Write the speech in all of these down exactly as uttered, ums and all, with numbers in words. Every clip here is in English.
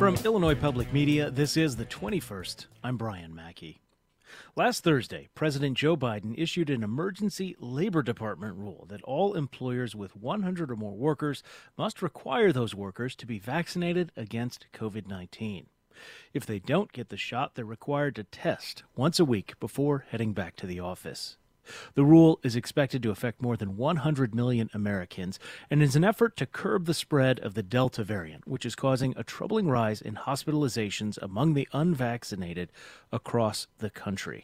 From Illinois Public Media, this is the twenty-first. I'm Brian Mackey. Last Thursday, President Joe Biden issued an emergency Labor Department rule that all employers with one hundred or more workers must require those workers to be vaccinated against covid nineteen. If they don't get the shot, they're required to test once a week before heading back to the office. The rule is expected to affect more than one hundred million Americans and is an effort to curb the spread of the Delta variant, which is causing a troubling rise in hospitalizations among the unvaccinated across the country.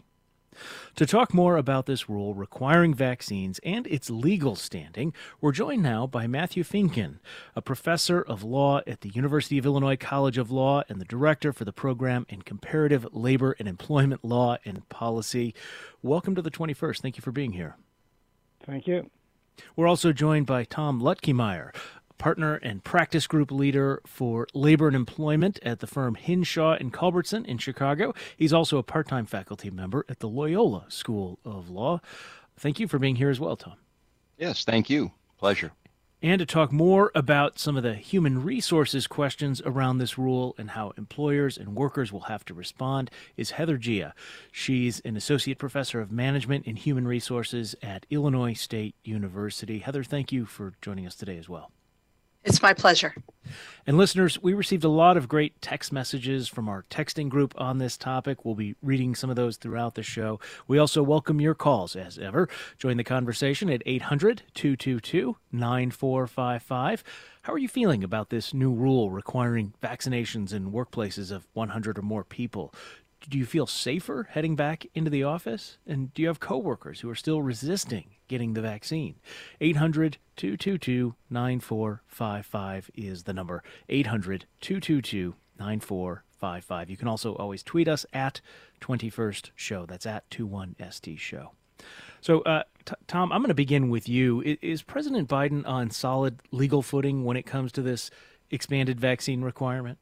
To talk more about this rule requiring vaccines and its legal standing, we're joined now by Matthew Finken, a professor of law at the University of Illinois College of Law and the director for the program in comparative labor and employment law and policy. Welcome to the twenty-first. Thank you for being here. Thank you. We're also joined by Tom Lutkemeyer, partner and practice group leader for labor and employment at the firm Hinshaw and Culbertson in Chicago. He's also a part-time faculty member at the Loyola School of Law. Thank you for being here as well, Tom. Yes, thank you. Pleasure. And to talk more about some of the human resources questions around this rule and how employers and workers will have to respond is Heather Gia. She's an associate professor of management and human resources at Illinois State University. Heather, thank you for joining us today as well. It's my pleasure. And listeners, we received a lot of great text messages from our texting group on this topic. We'll be reading some of those throughout the show. We also welcome your calls, as ever. Join the conversation at eight hundred, two two two, nine four five five. How are you feeling about this new rule requiring vaccinations in workplaces of one hundred or more people? Do you feel safer heading back into the office? And do you have coworkers who are still resisting getting the vaccine? eight hundred, two two two, nine four five five is the number. eight hundred, two two two, nine four five five. You can also always tweet us at twenty-first show. That's at twenty-one S T show. So, uh, t- Tom, I'm going to begin with you. Is, is President Biden on solid legal footing when it comes to this expanded vaccine requirement?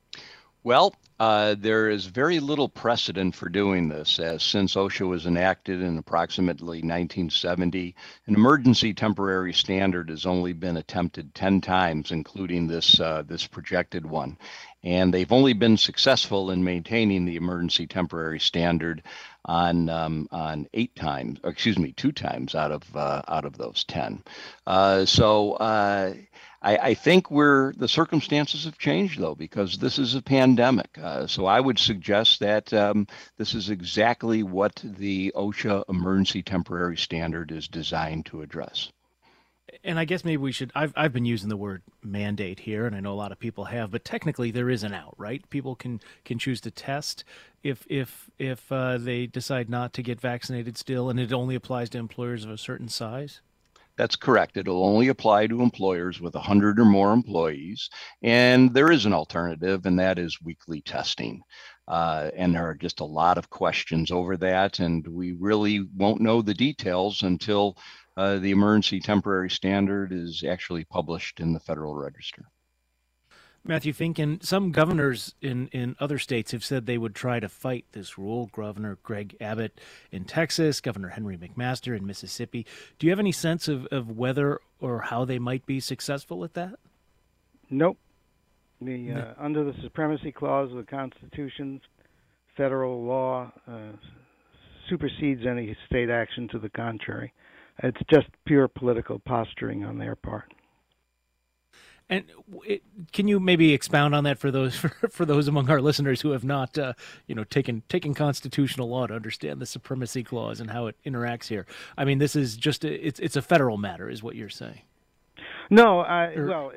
Well, uh, there is very little precedent for doing this, as since OSHA was enacted in approximately nineteen seventy, an emergency temporary standard has only been attempted ten times, including this uh, this projected one. And they've only been successful in maintaining the emergency temporary standard on um, on eight times, or excuse me, two times out of uh, out of those ten. Uh, so. Uh, I, I think we're the circumstances have changed, though, because this is a pandemic. Uh, so I would suggest that um, this is exactly what the OSHA emergency temporary standard is designed to address. And I guess maybe we should, I've, I've been using the word mandate here, and I know a lot of people have, but technically there is an out, right? People can, can choose to test if if if uh, they decide not to get vaccinated still, and it only applies to employers of a certain size? That's correct. It'll only apply to employers with one hundred or more employees. And there is an alternative, and that is weekly testing. Uh, and there are just a lot of questions over that, and we really won't know the details until uh, the emergency temporary standard is actually published in the Federal Register. Matthew Finken, some governors in, in other states have said they would try to fight this rule. Governor Greg Abbott in Texas, Governor Henry McMaster in Mississippi. Do you have any sense of, of whether or how they might be successful at that? Nope. The uh, no. Under the Supremacy Clause of the Constitution, federal law uh, supersedes any state action to the contrary. It's just pure political posturing on their part. And it, can you maybe expound on that for those for, for those among our listeners who have not, uh, you know, taken taken constitutional law to understand the Supremacy Clause and how it interacts here? I mean, this is just a, it's it's a federal matter, is what you're saying? No, I, or, well,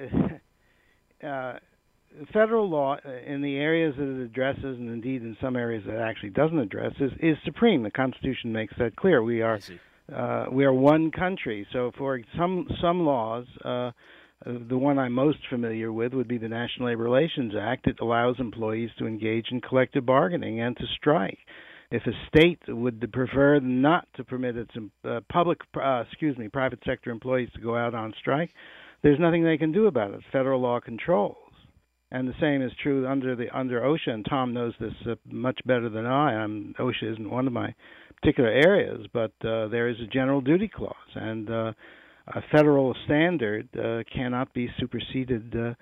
uh, federal law in the areas that it addresses, and indeed in some areas that it actually doesn't address, is, is supreme. The Constitution makes that clear. We are uh, we are one country. So for some some laws. Uh, Uh, the one I'm most familiar with would be the National Labor Relations Act. It allows employees to engage in collective bargaining and to strike. If a state would prefer not to permit its uh, public, uh, excuse me, private sector employees to go out on strike, there's nothing they can do about it. Federal law controls. And the same is true under the under OSHA, and Tom knows this uh, much better than I. I'm, OSHA isn't one of my particular areas, but uh, there is a general duty clause, and uh, a federal standard uh, cannot be superseded uh,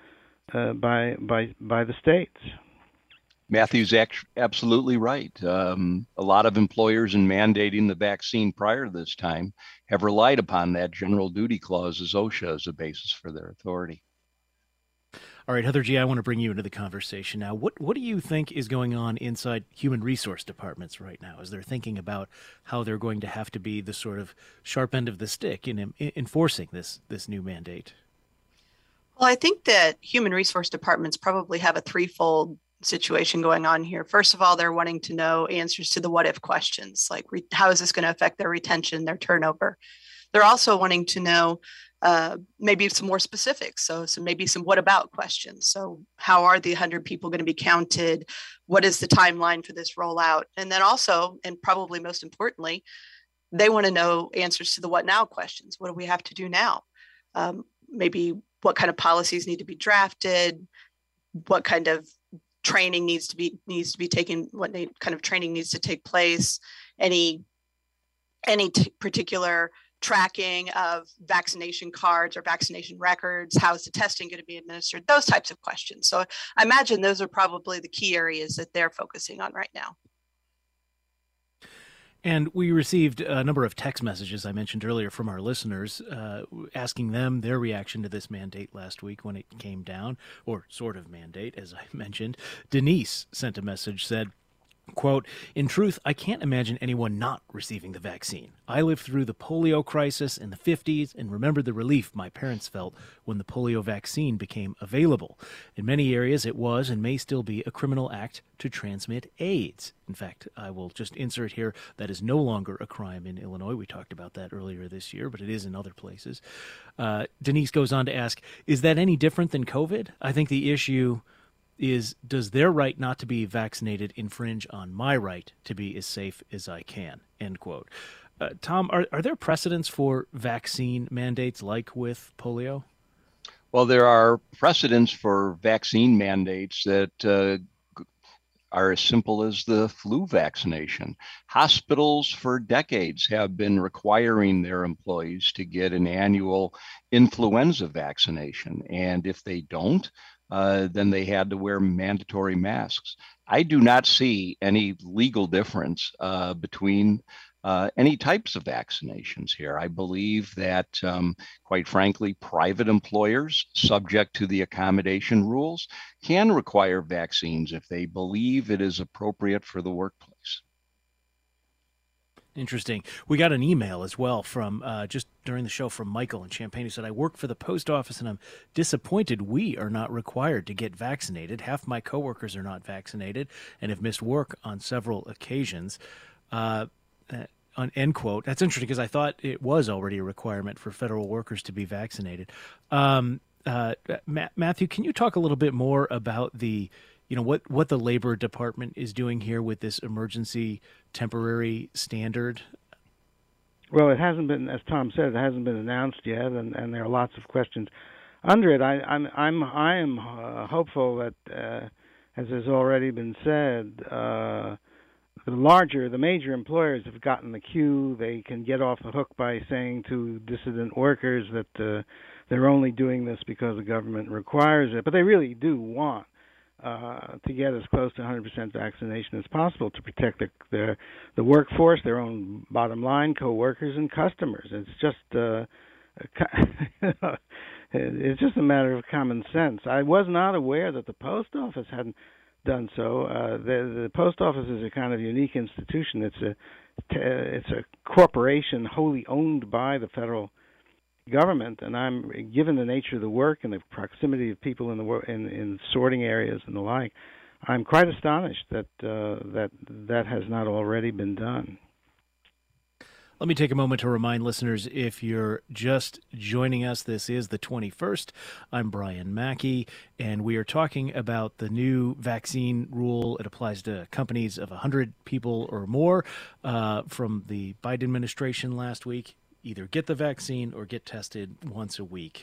uh, by by by the states. Matthew's act- absolutely right. Um, a lot of employers in mandating the vaccine prior to this time have relied upon that general duty clause as OSHA as a basis for their authority. All right, Heather G., I want to bring you into the conversation now. What what do you think is going on inside human resource departments right now as they're thinking about how they're going to have to be the sort of sharp end of the stick in, in enforcing this this new mandate? Well, I think that human resource departments probably have a threefold situation going on here. First of all, they're wanting to know answers to the what if questions, like re- how is this going to affect their retention, their turnover? They're also wanting to know uh, maybe some more specifics. So, so maybe some what about questions. So how are the one hundred people going to be counted? What is the timeline for this rollout? And then also, and probably most importantly, they want to know answers to the what now questions. What do we have to do now? Um, maybe what kind of policies need to be drafted? What kind of training needs to be needs to be taken? What kind of training needs to take place? Any any t- particular tracking of vaccination cards or vaccination records? How is the testing going to be administered? Those types of questions. So I imagine those are probably the key areas that they're focusing on right now. And we received a number of text messages I mentioned earlier from our listeners uh, asking them their reaction to this mandate last week when it came down, or sort of mandate, as I mentioned. Denise sent a message, said, quote, "In truth, I can't imagine anyone not receiving the vaccine. I lived through the polio crisis in the fifties and remember the relief my parents felt when the polio vaccine became available. In many areas, it was and may still be a criminal act to transmit AIDS. In fact, I will just insert here that is no longer a crime in Illinois. We talked about that earlier this year, but it is in other places." Uh, Denise goes on to ask, is that any different than COVID? I think the issue is, does their right not to be vaccinated infringe on my right to be as safe as I can, end quote. Uh, Tom, are, are there precedents for vaccine mandates like with polio? Well, there are precedents for vaccine mandates that uh, are as simple as the flu vaccination. Hospitals for decades have been requiring their employees to get an annual influenza vaccination. And if they don't, uh, then they had to wear mandatory masks. I do not see any legal difference uh, between Uh, any types of vaccinations here. I believe that, um, quite frankly, private employers, subject to the accommodation rules, can require vaccines if they believe it is appropriate for the workplace. Interesting. We got an email as well from uh, just during the show from Michael in Champaign, who said, "I work for the post office and I'm disappointed we are not required to get vaccinated. Half my coworkers are not vaccinated and have missed work on several occasions." Uh, on end quote. That's interesting because I thought it was already a requirement for federal workers to be vaccinated. Um, uh, Ma- Matthew, can you talk a little bit more about the, you know, what, what the Labor Department is doing here with this emergency temporary standard? Well, it hasn't been, as Tom said, it hasn't been announced yet, and, and there are lots of questions under it. I, I'm I'm I am uh, hopeful that, uh, as has already been said, uh, the larger, the major employers have gotten the cue. They can get off the hook by saying to dissident workers that uh, they're only doing this because the government requires it. But they really do want uh, to get as close to one hundred percent vaccination as possible to protect the, the, the workforce, their own bottom line, co-workers, and customers. It's just uh, it's just a matter of common sense. I was not aware that the post office hadn't done so. Uh, the, the post office is a kind of unique institution. It's a it's a corporation wholly owned by the federal government, and I'm given the nature of the work and the proximity of people in the wor- in, in sorting areas and the like, I'm quite astonished that uh, that that has not already been done. Let me take a moment to remind listeners, if you're just joining us, this is the twenty-first. I'm Brian Mackey, and we are talking about the new vaccine rule. It applies to companies of one hundred people or more uh, from the Biden administration last week. Either get the vaccine or get tested once a week.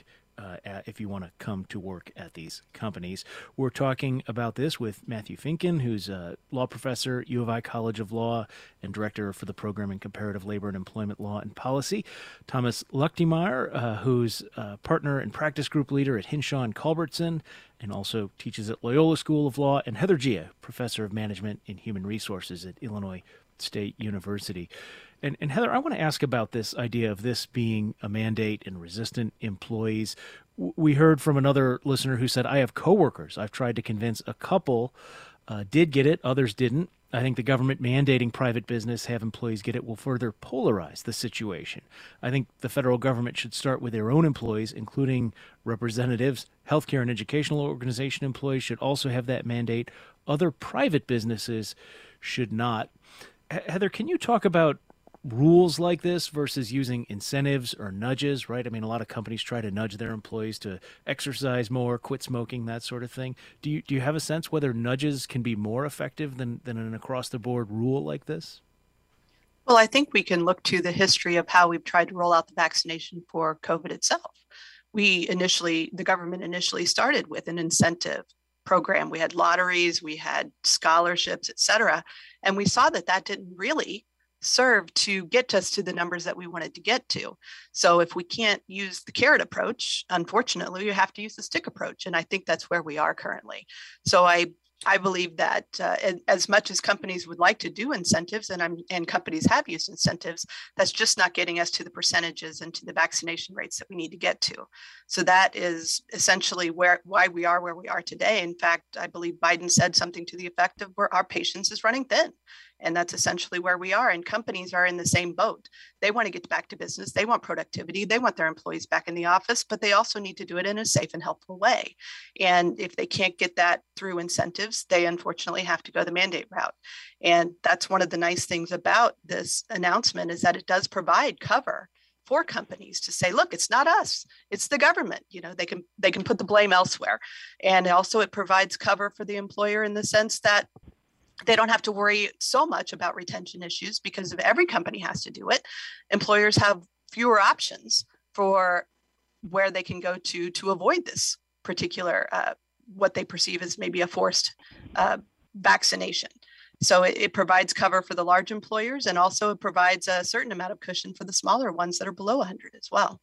uh, at, if you want to come to work at these companies. We're talking about this with Matthew Finken, who's a law professor at U of I College of Law and director for the program in comparative labor and employment law and policy. Thomas Luchtemeier, uh, who's a partner and practice group leader at Hinshaw and Culbertson and also teaches at Loyola School of Law, and Heather Gia, professor of management and human resources at Illinois State University. And, and Heather, I want to ask about this idea of this being a mandate and resistant employees. We heard from another listener who said, I have coworkers. I've tried to convince a couple uh, did get it, others didn't. I think the government mandating private business have employees get it will further polarize the situation. I think the federal government should start with their own employees, including representatives. Healthcare and educational organization employees should also have that mandate. Other private businesses should not. Heather, can you talk about rules like this versus using incentives or nudges, right? I mean, a lot of companies try to nudge their employees to exercise more, quit smoking, that sort of thing. Do you do you have a sense whether nudges can be more effective than, than an across-the-board rule like this? Well, I think we can look to the history of how we've tried to roll out the vaccination for COVID itself. We initially, the government initially started with an incentive program. We had lotteries, we had scholarships, et cetera. And we saw that that didn't really serve to get us to the numbers that we wanted to get to. So if we can't use the carrot approach, unfortunately, you have to use the stick approach. And I think that's where we are currently. So I I believe that uh, as much as companies would like to do incentives, and I'm, and companies have used incentives, that's just not getting us to the percentages and to the vaccination rates that we need to get to. So that is essentially where why we are where we are today. In fact, I believe Biden said something to the effect of where our patience is running thin. And that's essentially where we are. And companies are in the same boat. They want to get back to business. They want productivity. They want their employees back in the office, but they also need to do it in a safe and helpful way. And if they can't get that through incentives, they unfortunately have to go the mandate route. And that's one of the nice things about this announcement is that it does provide cover for companies to say, look, it's not us, it's the government. You know, they can they can put the blame elsewhere. And also it provides cover for the employer in the sense that they don't have to worry so much about retention issues because if every company has to do it, employers have fewer options for where they can go to to avoid this particular, uh, what they perceive as maybe a forced uh, vaccination. So it, it provides cover for the large employers and also it provides a certain amount of cushion for the smaller ones that are below one hundred as well.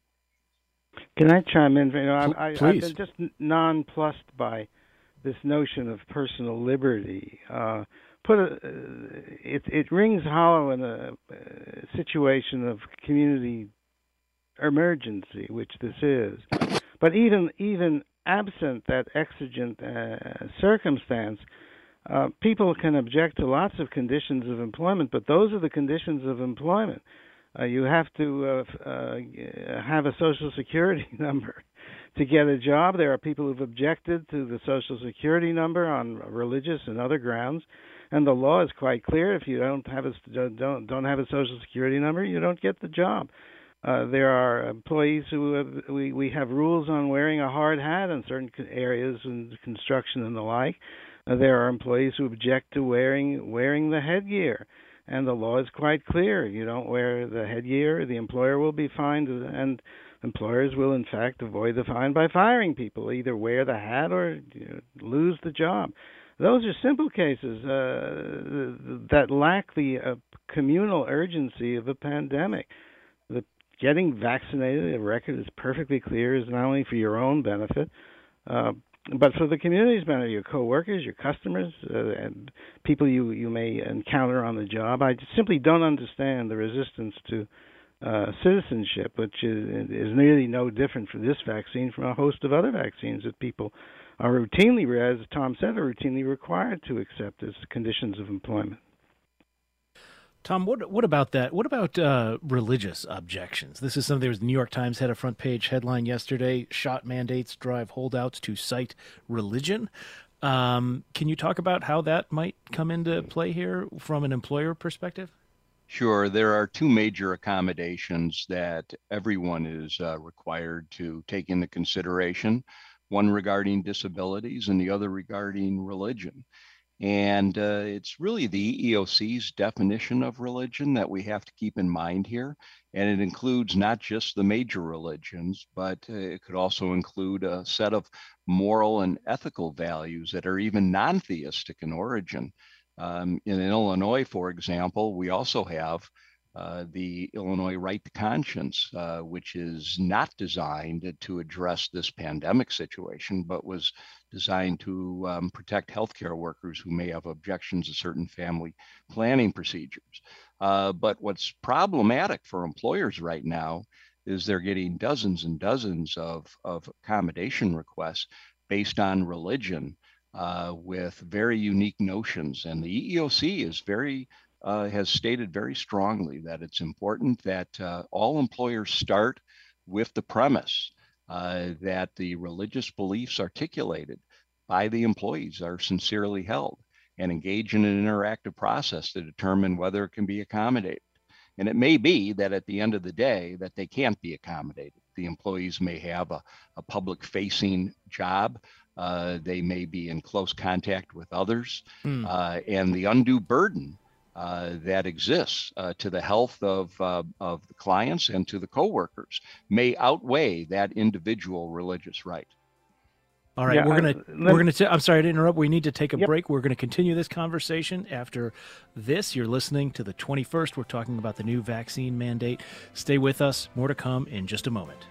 Can I chime in? You know, I, I, I've Please. been just nonplussed by this notion of personal liberty. Uh, put a, it it rings hollow in a, a situation of community emergency, which this is. But even even absent that exigent uh, circumstance, uh, people can object to lots of conditions of employment, but those are the conditions of employment. Uh, you have to uh, uh, have a Social Security number to get a job. There are people who've objected to the Social Security number on religious and other grounds, and the law is quite clear. If you don't have a don't don't have a Social Security number, you don't get the job. Uh, there are employees who have, we we have rules on wearing a hard hat in certain areas in construction and the like. Uh, there are employees who object to wearing wearing the headgear. And the law is quite clear. You don't wear the headgear, the employer will be fined, and employers will, in fact, avoid the fine by firing people. Either wear the hat or you know, lose the job. Those are simple cases uh, that lack the uh, communal urgency of a pandemic. The getting vaccinated, the record is perfectly clear, is not only for your own benefit, uh, but for the community's benefit, your coworkers, your customers, uh, and people you, you may encounter on the job. I simply don't understand the resistance to uh, citizenship, which is, is nearly no different for this vaccine from a host of other vaccines that people are routinely, as Tom said, are routinely required to accept as conditions of employment. Tom, what what about that? What about uh, religious objections? This is something. There was the New York Times had a front page headline yesterday: "Shot mandates drive holdouts to cite religion." Um, can you talk about how that might come into play here from an employer perspective? Sure. There are two major accommodations that everyone is uh, required to take into consideration: one regarding disabilities and the other regarding religion. And uh, it's really the E E O C's definition of religion that we have to keep in mind here. And it includes not just the major religions, but uh, it could also include a set of moral and ethical values that are even non-theistic in origin. Um, in Illinois, for example, we also have uh, the Illinois right to conscience, uh, which is not designed to address this pandemic situation, but was designed to um, protect healthcare workers who may have objections to certain family planning procedures. Uh, but what's problematic for employers right now is they're getting dozens and dozens of, of accommodation requests based on religion uh, with very unique notions. And the E E O C is very Uh, has stated very strongly that it's important that uh, all employers start with the premise uh, that the religious beliefs articulated by the employees are sincerely held, and engage in an interactive process to determine whether it can be accommodated. And it may be that at the end of the day that they can't be accommodated. The employees may have a, a public facing job. Uh, they may be in close contact with others, mm. uh, and the undue burden Uh, that exists uh, to the health of uh, of the clients and to the coworkers may outweigh that individual religious right. All right, yeah, we're gonna uh, we're gonna. T- I'm sorry to interrupt. We need to take a yep. break. We're gonna continue this conversation after this. You're listening to the twenty-first. We're talking about the new vaccine mandate. Stay with us. More to come in just a moment.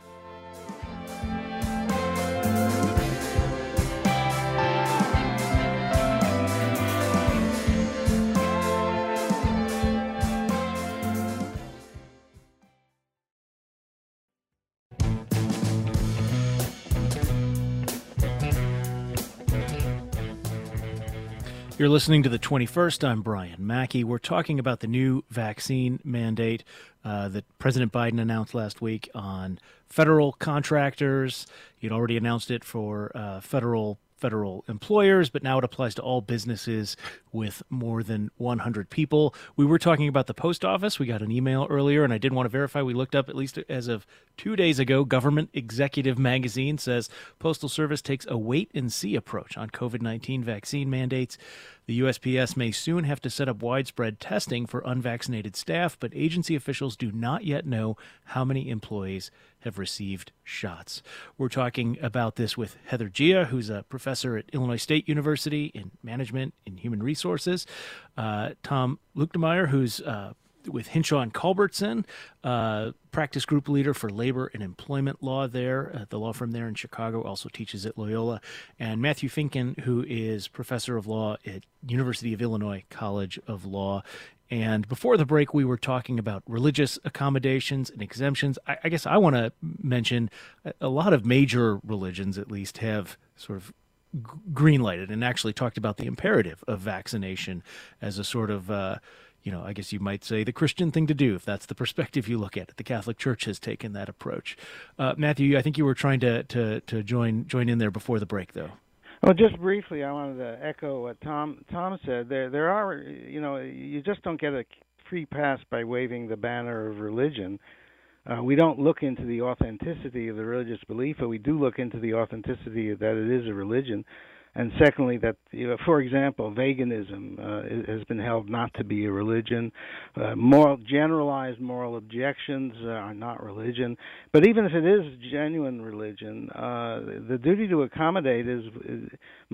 You're listening to the twenty-first. I'm Brian Mackey. We're talking about the new vaccine mandate uh, that President Biden announced last week on federal contractors. He'd already announced it for uh, federal federal employers, but now it applies to all businesses with more than one hundred people. We were talking about the post office. We got an email earlier, and I did want to verify. We looked up, at least as of two days ago, Government Executive Magazine says Postal Service takes a wait-and-see approach on COVID nineteen vaccine mandates. The U S P S may soon have to set up widespread testing for unvaccinated staff, but agency officials do not yet know how many employees have received shots. We're talking about this with Heather Gia, who's a professor at Illinois State University in Management and Human Resources, uh, Tom Luetkemeyer, who's uh, with Hinshaw and Culbertson, uh, practice group leader for labor and employment law there, uh, the law firm there in Chicago, also teaches at Loyola, and Matthew Finken, who is professor of law at University of Illinois College of Law. And before the break, we were talking about religious accommodations and exemptions. I, I guess I want to mention a, a lot of major religions, at least, have sort of green-lighted and actually talked about the imperative of vaccination as a sort of, uh, you know, I guess you might say the Christian thing to do, if that's the perspective you look at it. The Catholic Church has taken that approach. Uh, Matthew, I think you were trying to, to, to join join in there before the break, though. Well, just briefly, I wanted to echo what Tom Tom said. There, there are, you know, you just don't get a free pass by waving the banner of religion. Uh, we don't look into the authenticity of the religious belief, but we do look into the authenticity that it is a religion. And secondly, that, you know, for example, veganism uh, has been held not to be a religion. Uh, moral, generalized moral objections uh, are not religion. But even if it is genuine religion, uh, the duty to accommodate is, is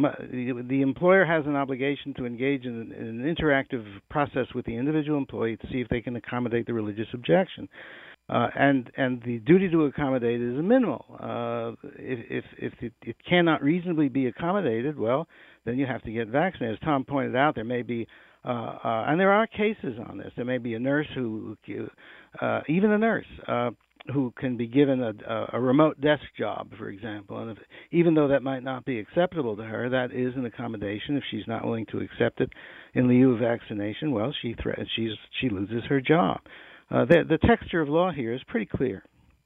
the employer has an obligation to engage in, in an interactive process with the individual employee to see if they can accommodate the religious objection. Uh, and and the duty to accommodate is minimal. Uh, if if, if it, it cannot reasonably be accommodated, well, then you have to get vaccinated. As Tom pointed out, there may be, uh, uh, and there are cases on this. There may be a nurse who, uh, even a nurse, uh, who can be given a, a remote desk job, for example. And if, even though that might not be acceptable to her, that is an accommodation. If she's not willing to accept it in lieu of vaccination, well, she thre- she's she loses her job. Uh, the, the texture of law here is pretty clear.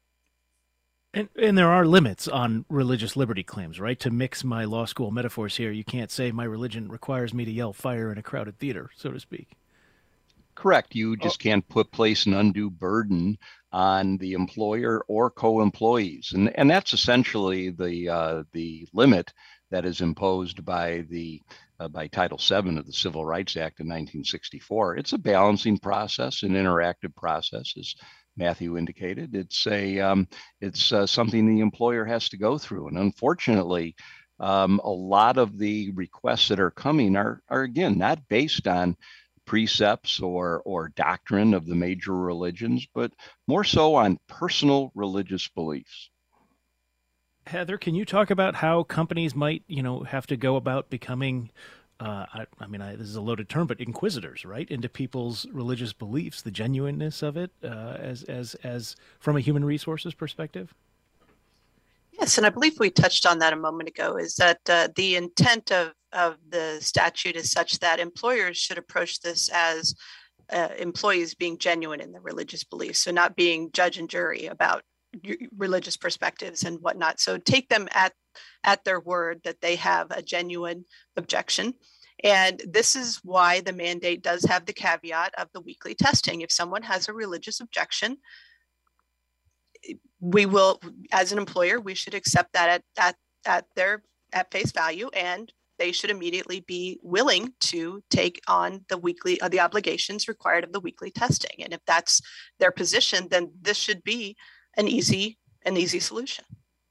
And, and there are limits on religious liberty claims, right? To mix my law school metaphors here, you can't say my religion requires me to yell fire in a crowded theater, so to speak. Correct. You just oh. can't put place an undue burden on the employer or co-employees. And, and that's essentially the, uh, the limit that is imposed by the uh, by Title seven of the Civil Rights Act of nineteen sixty-four. It's a balancing process, an interactive process, as Matthew indicated. It's a um, it's uh, something the employer has to go through, and unfortunately, um, a lot of the requests that are coming are are again not based on precepts or or doctrine of the major religions, but more so on personal religious beliefs. Heather, can you talk about how companies might, you know, have to go about becoming, uh, I, I mean, I, this is a loaded term, but inquisitors, right, into people's religious beliefs, the genuineness of it, uh, as as as from a human resources perspective? Yes, and I believe we touched on that a moment ago, is that uh, the intent of, of the statute is such that employers should approach this as uh, employees being genuine in their religious beliefs, so not being judge and jury about religious perspectives and whatnot. So take them at, at their word that they have a genuine objection. And this is why the mandate does have the caveat of the weekly testing. If someone has a religious objection, we will, as an employer, we should accept that at, at, at their at face value, and they should immediately be willing to take on the weekly, uh, the obligations required of the weekly testing. And if that's their position, then this should be an easy, an easy solution.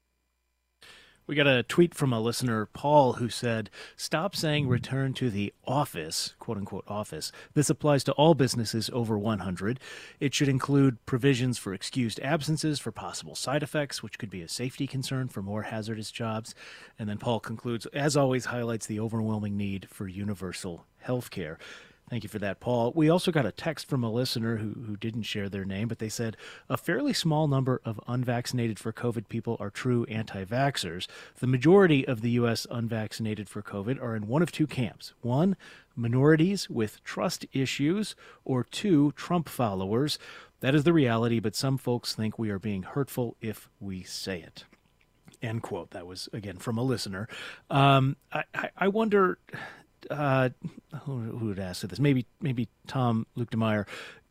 We got a tweet from a listener, Paul, who said, "Stop saying return to the office, quote unquote office. This applies to all businesses over one hundred. It should include provisions for excused absences for possible side effects, which could be a safety concern for more hazardous jobs." And then Paul concludes, as always, highlights the overwhelming need for universal health care. Thank you for that, Paul. We also got a text from a listener who, who didn't share their name, but they said a fairly small number of unvaccinated for COVID people are true anti-vaxxers. The majority of the U S unvaccinated for COVID are in one of two camps. One, minorities with trust issues, or two, Trump followers. That is the reality, but some folks think we are being hurtful if we say it. End quote. That was, again, from a listener. Um, I, I, I wonder... Uh, who, who would ask this? Maybe, maybe Tom Lukemire.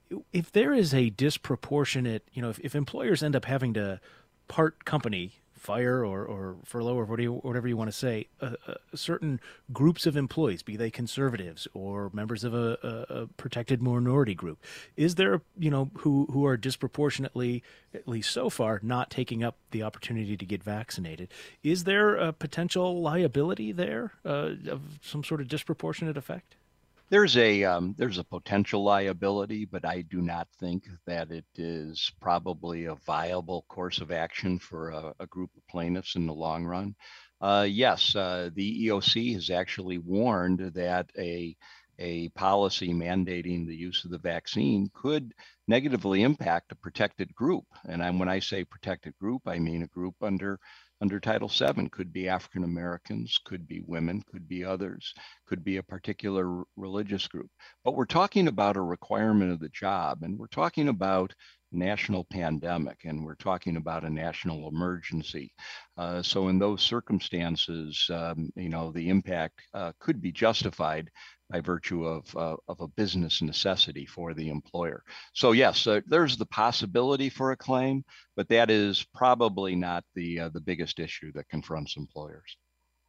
If there is a disproportionate, you know, if, if employers end up having to part company, fire or, or furlough or whatever you, whatever you want to say, uh, uh, certain groups of employees, be they conservatives or members of a, a, a protected minority group, is there, you know, who, who are disproportionately, at least so far, not taking up the opportunity to get vaccinated? Is there a potential liability there uh, of some sort of disproportionate effect? There's a um, there's a potential liability, but I do not think that it is probably a viable course of action for a, a group of plaintiffs in the long run. Uh, yes, uh, the E O C has actually warned that a a policy mandating the use of the vaccine could negatively impact a protected group. And I'm, when I say protected group, I mean a group under under Title seven. Could be African Americans, could be women, could be others, could be a particular religious group. But we're talking about a requirement of the job, and we're talking about national pandemic, and we're talking about a national emergency. Uh, so in those circumstances, um, you know, the impact uh, could be justified by virtue of, uh, of a business necessity for the employer. So yes, uh, there's the possibility for a claim, but that is probably not the uh, the biggest issue that confronts employers.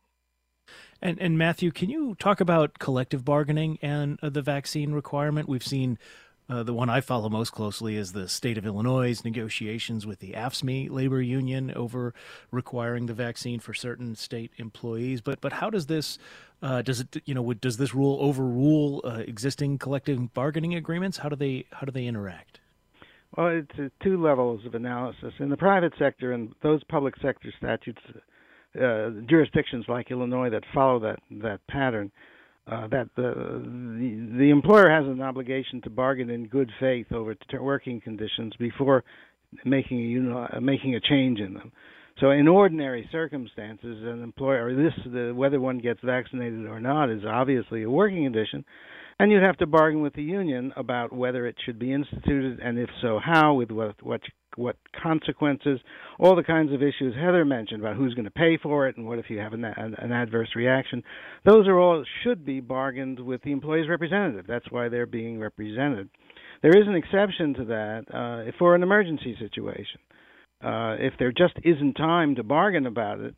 And, and Matthew, can you talk about collective bargaining and uh, the vaccine requirement? We've seen Uh, the one I follow most closely is the state of Illinois' negotiations with the A F S C M E labor union over requiring the vaccine for certain state employees. But but how does this uh, does it you know would, does this rule overrule uh, existing collective bargaining agreements? How do they how do they interact? Well, it's uh, two levels of analysis. In the private sector and those public sector statutes, uh, jurisdictions like Illinois that follow that that pattern. Uh, that the, the the employer has an obligation to bargain in good faith over t- working conditions before making a you know, making a change in them. So, in ordinary circumstances, an employer, this the, whether one gets vaccinated or not, is obviously a working condition, and you'd have to bargain with the union about whether it should be instituted, and if so, how, with what what what consequences, all the kinds of issues Heather mentioned about who's going to pay for it and what if you have an, an, an adverse reaction. Those are all should be bargained with the employee's representative. That's why they're being represented. There is an exception to that uh, for an emergency situation. Uh, if there just isn't time to bargain about it,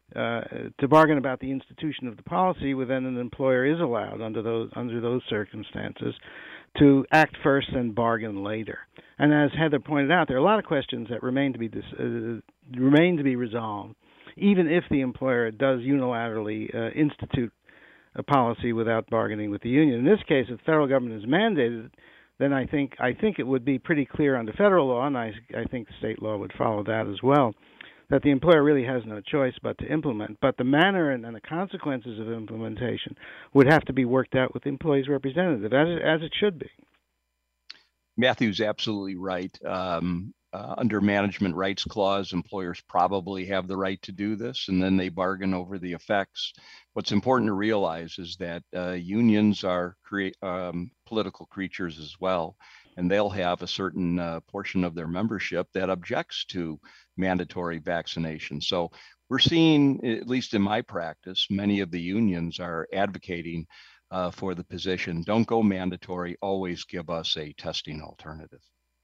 uh, to bargain about the institution of the policy, well, then an employer is allowed under those under those circumstances to act first and bargain later. And as Heather pointed out, there are a lot of questions that remain to be dis- uh, remain to be resolved, even if the employer does unilaterally uh, institute a policy without bargaining with the union. In this case, if the federal government is mandated, then I think I think it would be pretty clear under federal law, and I, I think state law would follow that as well, that the employer really has no choice but to implement. But the manner and, and the consequences of implementation would have to be worked out with the employee's representative, as it, as it should be. Matthew's absolutely right. Um, uh, under management rights clause, employers probably have the right to do this, and then they bargain over the effects. What's important to realize is that uh, unions are create, um, political creatures as well, and they'll have a certain uh, portion of their membership that objects to mandatory vaccination. So we're seeing, at least in my practice, many of the unions are advocating uh, for the position, don't go mandatory, always give us a testing alternative.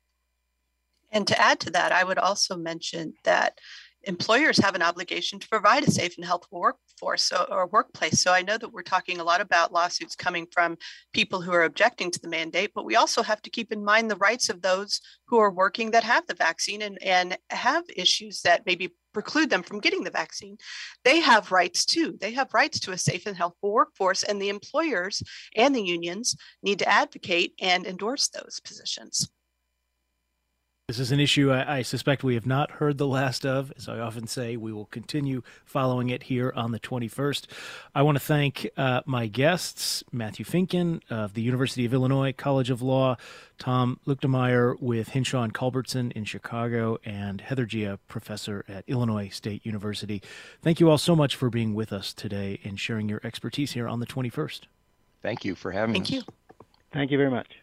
And to add to that, I would also mention that employers have an obligation to provide a safe and healthful workforce so, or workplace. So I know that we're talking a lot about lawsuits coming from people who are objecting to the mandate, but we also have to keep in mind the rights of those who are working that have the vaccine and, and have issues that maybe preclude them from getting the vaccine. They have rights too. They have rights to a safe and healthful workforce, and the employers and the unions need to advocate and endorse those positions. This is an issue I, I suspect we have not heard the last of. As I often say, we will continue following it here on the twenty-first. I want to thank uh, my guests, Matthew Finken of the University of Illinois College of Law, Tom Luchtermeier with Hinshaw and Culbertson in Chicago, and Heather Gia, professor at Illinois State University. Thank you all so much for being with us today and sharing your expertise here on the twenty-first. Thank you for having Thank us. you. Thank you very much.